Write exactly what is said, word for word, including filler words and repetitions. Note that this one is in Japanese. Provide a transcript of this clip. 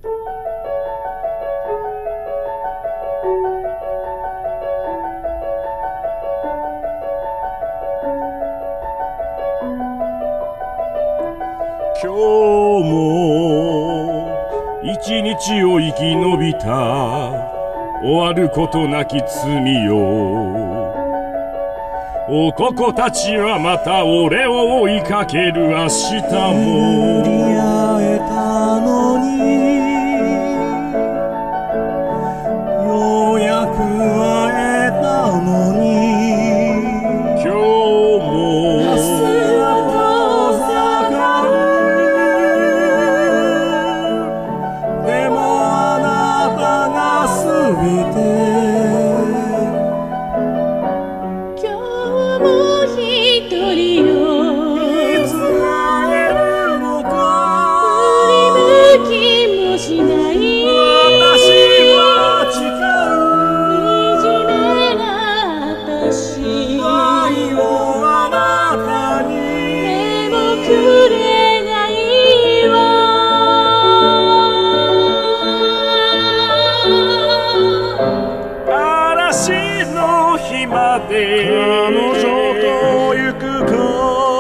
今日も一日を生き延びた終わることなき罪よ。男たちはまた俺を追いかける明日も。 巡り会えたのにようやく会えたのに今日も明日は遠ざかる。でもあなたがすべて。 嵐の日まで彼女と行くか